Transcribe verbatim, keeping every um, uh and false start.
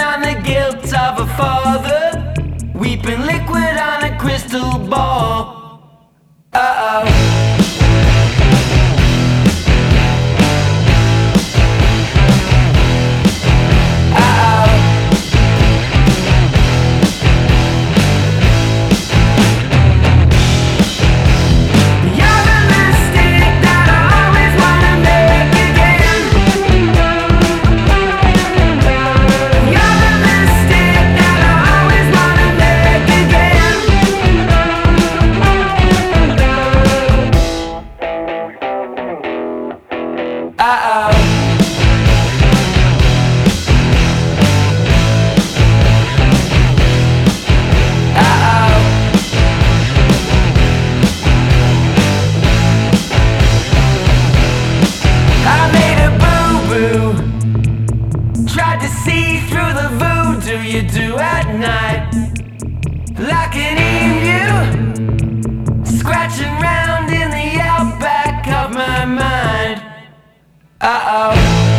on the guilt of a father, weeping liquid on a crystal ball. Uh-oh. Tried to see through the voodoo you do at night, like an emu, scratching round in the outback of my mind. Uh-oh.